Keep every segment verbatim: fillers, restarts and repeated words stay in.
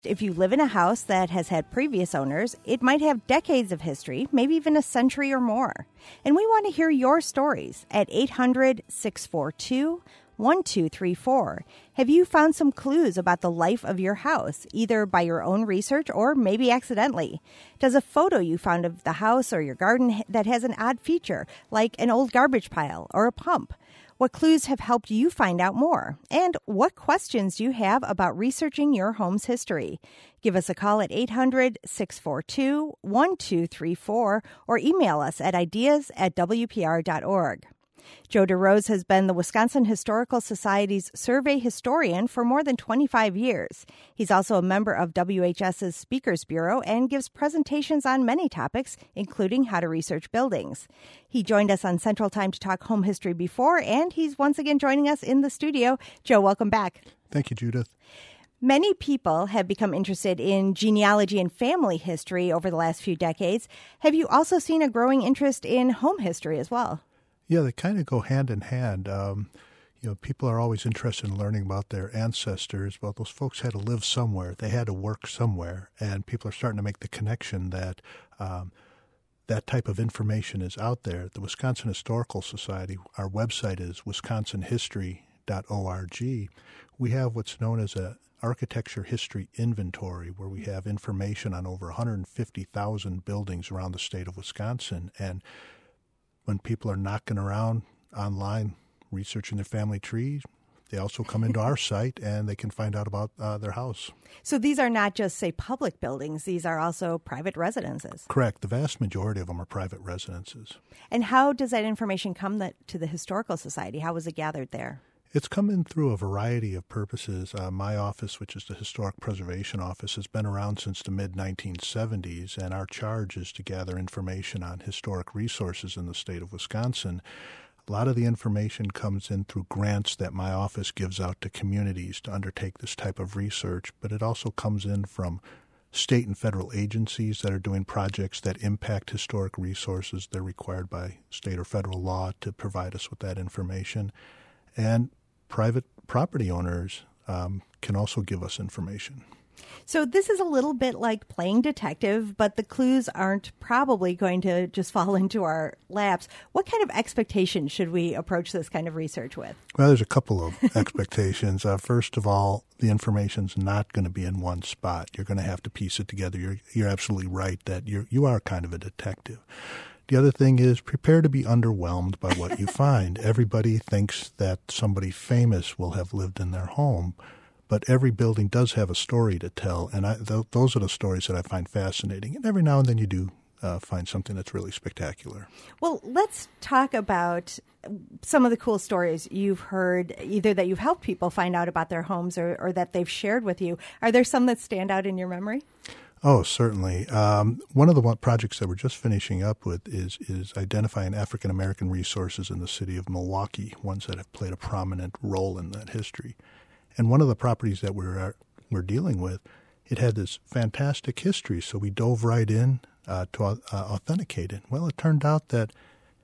If you live in a house that has had previous owners, it might have decades of history, maybe even a century or more. And we want to hear your stories at eight hundred, six four two, one two three four. Have you found some clues about the life of your house, either by your own research or maybe accidentally? Does a photo you found of the house or your garden that has an odd feature, like an old garbage pile or a pump? What clues have helped you find out more? And what questions do you have about researching your home's history? Give us a call at eight hundred, six four two, one two three four or email us at ideas at w p r dot org. Joe DeRose has been the Wisconsin Historical Society's survey historian for more than twenty-five years. He's also a member of W H S's Speakers Bureau and gives presentations on many topics, including how to research buildings. He joined us on Central Time to talk home history before, and he's once again joining us in the studio. Joe, welcome back. Thank you, Judith. Many people have become interested in genealogy and family history over the last few decades. Have you also seen a growing interest in home history as well? Yeah, they kind of go hand in hand. Um, you know, people are always interested in learning about their ancestors. Well, those folks had to live somewhere. They had to work somewhere. And people are starting to make the connection that um, that type of information is out there. The Wisconsin Historical Society, our website is wisconsin history dot org. We have what's known as a architecture history inventory, where we have information on over one hundred fifty thousand buildings around the state of Wisconsin. And when people are knocking around online researching their family tree, they also come into our site and they can find out about uh, their house. So these are not just, say, public buildings. These are also private residences. Correct. The vast majority of them are private residences. And how does that information come that, to the Historical Society? How was it gathered there? It's come in through a variety of purposes. Uh, my office, which is the Historic Preservation Office, has been around since the mid nineteen seventies, and our charge is to gather information on historic resources in the state of Wisconsin. A lot of the information comes in through grants that my office gives out to communities to undertake this type of research, but it also comes in from state and federal agencies that are doing projects that impact historic resources. They're required by state or federal law to provide us with that information. And private property owners um, can also give us information. So this is a little bit like playing detective, but the clues aren't probably going to just fall into our laps. What kind of expectations should we approach this kind of research with? Well, there's a couple of expectations. Uh, first of all, the information's not going to be in one spot. You're going to have to piece it together. You're, you're absolutely right that you're, you are kind of a detective. The other thing is prepare to be underwhelmed by what you find. Everybody thinks that somebody famous will have lived in their home, but every building does have a story to tell, and I, th- those are the stories that I find fascinating. And every now and then you do uh, find something that's really spectacular. Well, let's talk about some of the cool stories you've heard, either that you've helped people find out about their homes or, or that they've shared with you. Are there some that stand out in your memory? Oh, certainly. Um, one of the one projects that we're just finishing up with is is identifying African-American resources in the city of Milwaukee, ones that have played a prominent role in that history. And one of the properties that we're uh, we're dealing with, it had this fantastic history, so we dove right in uh, to uh, authenticate it. Well, it turned out that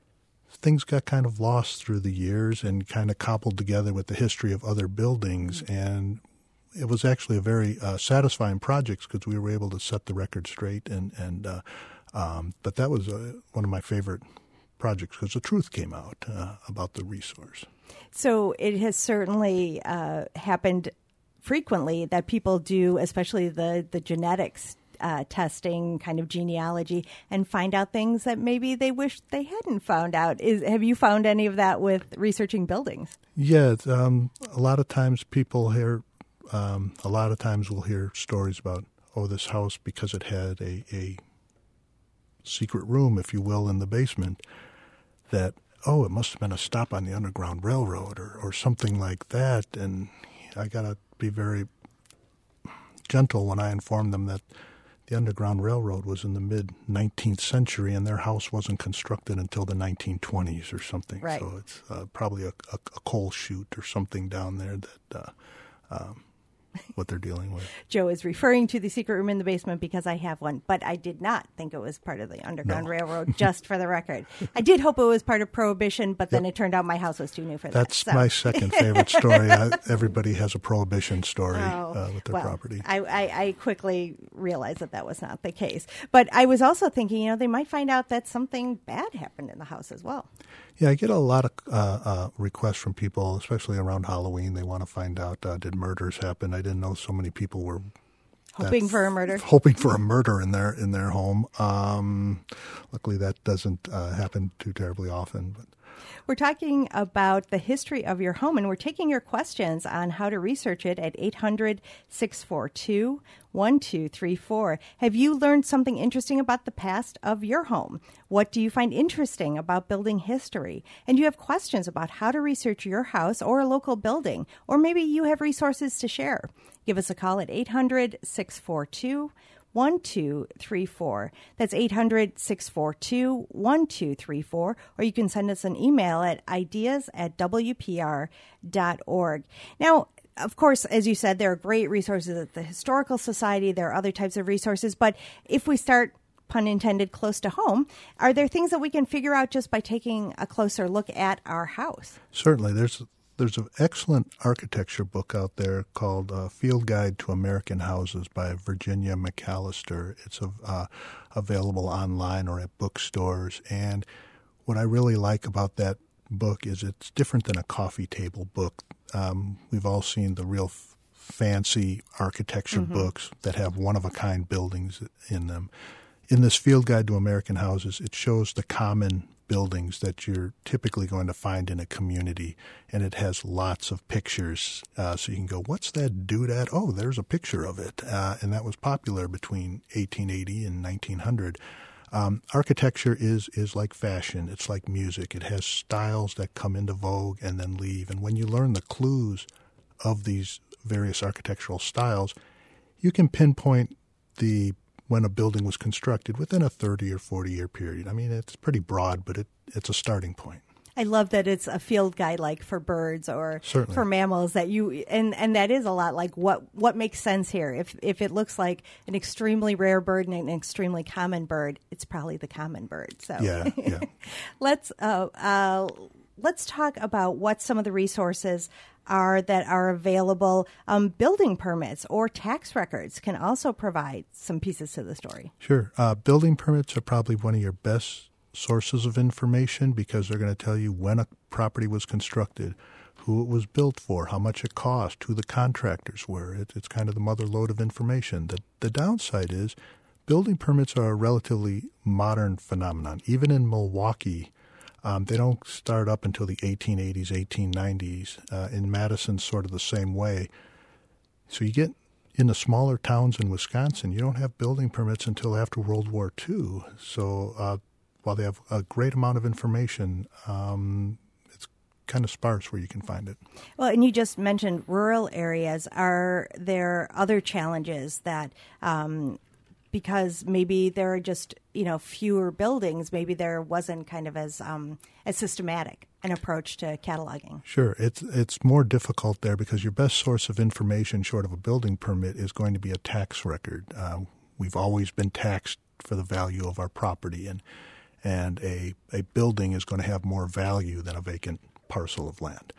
things got kind of lost through the years and kind of cobbled together with the history of other buildings, and it was actually a very uh, satisfying project because we were able to set the record straight. And, and uh, um, but that was uh, one of my favorite projects because the truth came out uh, about the resource. So it has certainly uh, happened frequently that people do, especially the, the genetics uh, testing, kind of genealogy, and find out things that maybe they wish they hadn't found out. Is, have you found any of that with researching buildings? Yeah, um, a lot of times people hear Um, a lot of times we'll hear stories about, oh, this house, because it had a, a secret room, if you will, in the basement, that, oh, it must have been a stop on the Underground Railroad or, or something like that. And I got to be very gentle when I inform them that the Underground Railroad was in the mid-nineteenth century and their house wasn't constructed until the nineteen twenties or something. Right. So it's uh, probably a, a, a coal chute or something down there that uh, um, what they're dealing with. Joe is referring to the secret room in the basement because I have one, but I did not think it was part of the Underground No. Railroad, just for the record. I did hope it was part of Prohibition, but then Yep. it turned out my house was too new for That's that. So. my second favorite story. I, everybody has a Prohibition story Oh, uh, with their well, property. I, I, I quickly realized that that was not the case. But I was also thinking, you know, they might find out that something bad happened in the house as well. Yeah, I get a lot of uh, uh, requests from people, especially around Halloween. They want to find out, uh, did murders happen? I didn't know so many people were Hoping that- for a murder. hoping for a murder in their in their home. Um, luckily, that doesn't uh, happen too terribly often. But We're talking about the history of your home, and we're taking your questions on how to research it at eight hundred, six four two, one two three four. Have you learned something interesting about the past of your home? What do you find interesting about building history? And you have questions about how to research your house or a local building, or maybe you have resources to share. Give us a call at eight hundred, six four two, one two three four. That's eight hundred, six four two, one two three four. Or you can send us an email at ideas at w p r dot org. Now, of course, as you said, there are great resources at the Historical Society. There are other types of resources. But if we start, pun intended, close to home, are there things that we can figure out just by taking a closer look at our house? certainly, there's there's an excellent architecture book out there called uh, Field Guide to American Houses by Virginia McAllister. It's uh, available online or at bookstores. And what I really like about that book is it's different than a coffee table book. Um, we've all seen the real f- fancy architecture Mm-hmm. books that have one-of-a-kind buildings in them. In this Field Guide to American Houses, it shows the common buildings that you're typically going to find in a community, and it has lots of pictures, uh, so you can go, what's that doodad? Oh, there's a picture of it, uh, and that was popular between eighteen eighty and nineteen hundred. Um, architecture is is like fashion. It's like music. It has styles that come into vogue and then leave, and when you learn the clues of these various architectural styles, you can pinpoint the when a building was constructed within a thirty or forty year period. I mean, it's pretty broad, but it, it's a starting point. I love that it's a field guide like for birds or Certainly. for mammals that you and, and that is a lot like what, what makes sense here. If if it looks like an extremely rare bird and an extremely common bird, it's probably the common bird. So Yeah, yeah. let's uh, uh, let's talk about what some of the resources are that are available. Um, building permits or tax records can also provide some pieces to the story. Sure. Uh, building permits are probably one of your best sources of information because they're going to tell you when a property was constructed, who it was built for, how much it cost, who the contractors were. It, it's kind of the mother lode of information. The, the downside is building permits are a relatively modern phenomenon. Even in Milwaukee, Um, they don't start up until the eighteen eighties, eighteen nineties. Uh, in Madison, sort of the same way. So you get in the smaller towns in Wisconsin, you don't have building permits until after World War Two. So uh, while they have a great amount of information, um, it's kind of sparse where you can find it. Well, and you just mentioned rural areas. Are there other challenges that um, because maybe there are just, you know, fewer buildings, maybe there wasn't kind of as um, as systematic an approach to cataloging? Sure. It's it's more difficult there because your best source of information short of a building permit is going to be a tax record. Uh, we've always been taxed for the value of our property, and and a, a building is going to have more value than a vacant parcel of land.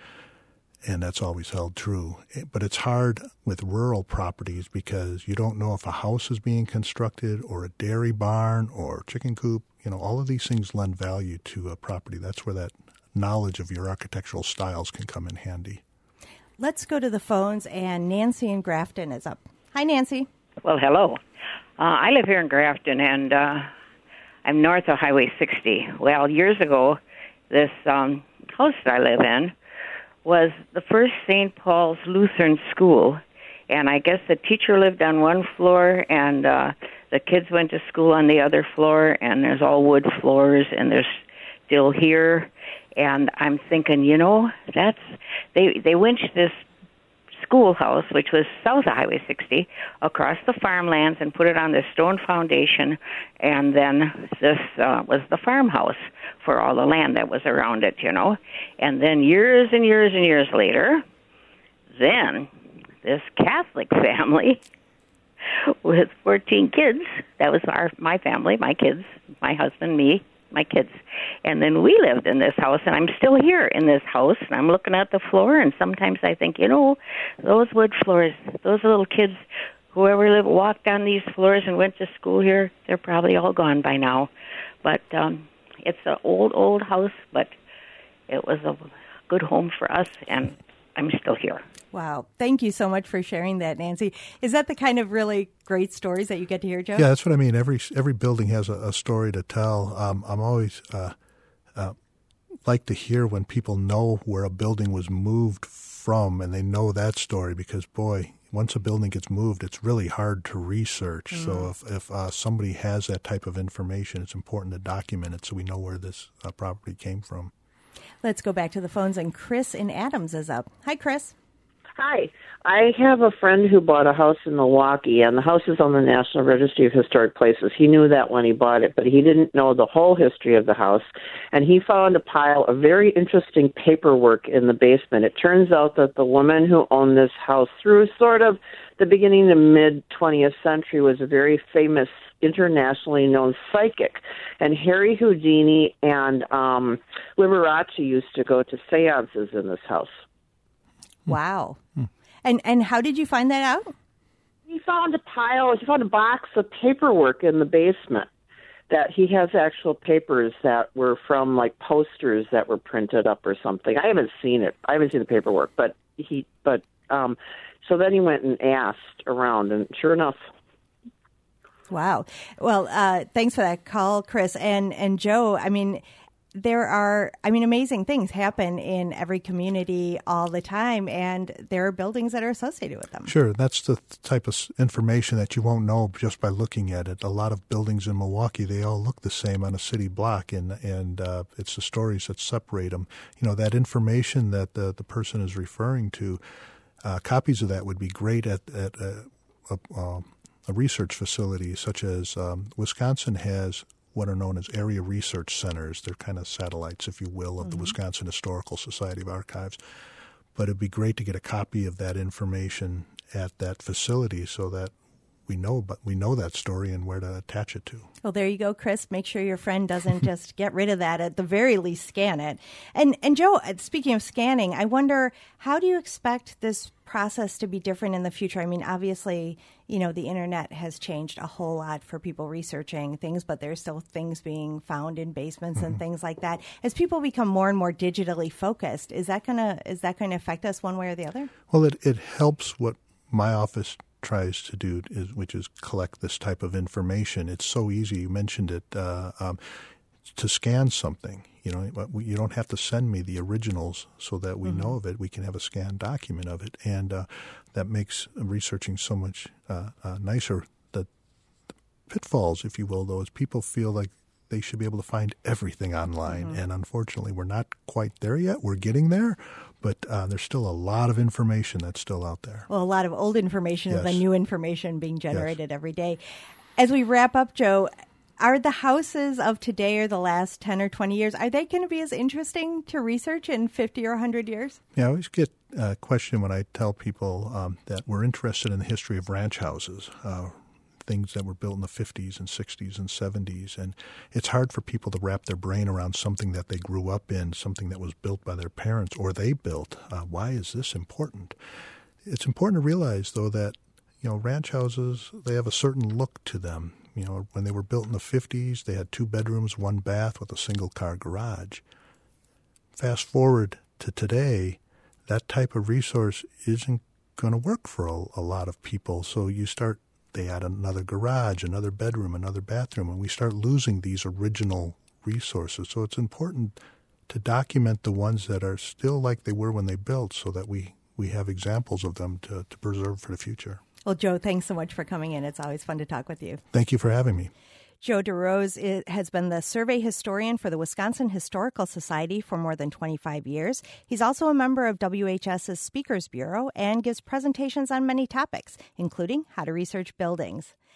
And that's always held true. But it's hard with rural properties because you don't know if a house is being constructed or a dairy barn or chicken coop. You know, all of these things lend value to a property. That's where that knowledge of your architectural styles can come in handy. Let's go to the phones, and Nancy in Grafton is up. Hi, Nancy. Well, hello. Uh, I live here in Grafton, and uh, I'm north of Highway sixty. Well, years ago, this um, house that I live in was the first Saint Paul's Lutheran school, and I guess the teacher lived on one floor, and uh, the kids went to school on the other floor, and there's all wood floors, and there's still here, and I'm thinking, you know, that's they they winched this schoolhouse, which was south of Highway sixty, across the farmlands and put it on this stone foundation, and then this uh, was the farmhouse for all the land that was around it, you know. And then years and years and years later, then this Catholic family with fourteen kids. That was our my family, my kids, my husband, me, my kids. And then we lived in this house, and I'm still here in this house, and I'm looking at the floor, and sometimes I think, you know, those wood floors, those little kids, whoever lived, walked on these floors and went to school here, they're probably all gone by now. But um, it's an old, old house, but it was a good home for us, and I'm still here. Wow. Thank you so much for sharing that, Nancy. Is that the kind of really great stories that you get to hear, Joe? Yeah, that's what I mean. Every every building has a, a story to tell. Um, I'm always uh, uh, like to hear when people know where a building was moved from, and they know that story because, boy, once a building gets moved, it's really hard to research. Mm. So if, if uh, somebody has that type of information, it's important to document it so we know where this uh, property came from. Let's go back to the phones, and Chris in Adams is up. Hi, Chris. Hi. I have a friend who bought a house in Milwaukee, and the house is on the National Registry of Historic Places. He knew that when he bought it, but he didn't know the whole history of the house. And he found a pile of very interesting paperwork in the basement. It turns out that the woman who owned this house through sort of the beginning of the mid-twentieth century was a very famous internationally known psychic. And Harry Houdini and um, Liberace used to go to seances in this house. Wow. Hmm. And and how did you find that out? He found a pile, he found a box of paperwork in the basement that he has actual papers that were from like posters that were printed up or something. I haven't seen it. I haven't seen the paperwork, but he, but, um, so then he went and asked around, and sure enough. Wow. Well, uh, thanks for that call, Chris. And, and Joe, I mean, there are, I mean, amazing things happen in every community all the time, and there are buildings that are associated with them. Sure. That's the type of information that you won't know just by looking at it. A lot of buildings in Milwaukee, they all look the same on a city block, and and uh, it's the stories that separate them. You know, that information that the, the person is referring to, uh, copies of that would be great at, at a, a, a research facility such as um, Wisconsin has what are known as area research centers. They're kind of satellites, if you will, of mm-hmm. the Wisconsin Historical Society of Archives. But it'd be great to get a copy of that information at that facility so that we know, but we know that story and where to attach it to. Well, there you go, Chris. Make sure your friend doesn't just get rid of that. At the very least, scan it. And and Joe, speaking of scanning, I wonder, how do you expect this process to be different in the future? I mean, obviously, you know, the internet has changed a whole lot for people researching things, but there's still things being found in basements mm-hmm. and things like that. As people become more and more digitally focused, is that gonna is that going to affect us one way or the other? Well, it it helps what my office tries to do, is, which is collect this type of information. It's so easy. You mentioned it. Uh, um, to scan something, you know, you don't have to send me the originals so that we mm-hmm. know of it. We can have a scanned document of it, and uh, that makes researching so much uh, uh, nicer. The, the pitfalls, if you will, though, is people feel like they should be able to find everything online, mm-hmm. and unfortunately, we're not quite there yet. We're getting there, but uh, there's still a lot of information that's still out there. Well, a lot of old information yes. and the new information being generated yes. every day. As we wrap up, Joe, are the houses of today or the last ten or twenty years, are they going to be as interesting to research in fifty or one hundred years? Yeah, I always get a question when I tell people um, that we're interested in the history of ranch houses, uh, things that were built in the fifties and sixties and seventies. And it's hard for people to wrap their brain around something that they grew up in, something that was built by their parents or they built. Uh, why is this important? It's important to realize, though, that, you know, ranch houses, they have a certain look to them. You know, when they were built in the fifties, they had two bedrooms, one bath with a single-car garage. Fast forward to today, that type of resource isn't going to work for a, a lot of people. So you start, they add another garage, another bedroom, another bathroom, and we start losing these original resources. So it's important to document the ones that are still like they were when they built so that we, we have examples of them to, to preserve for the future. Well, Joe, thanks so much for coming in. It's always fun to talk with you. Thank you for having me. Joe DeRose has been the survey historian for the Wisconsin Historical Society for more than twenty-five years. He's also a member of W H S's Speakers Bureau and gives presentations on many topics, including how to research buildings.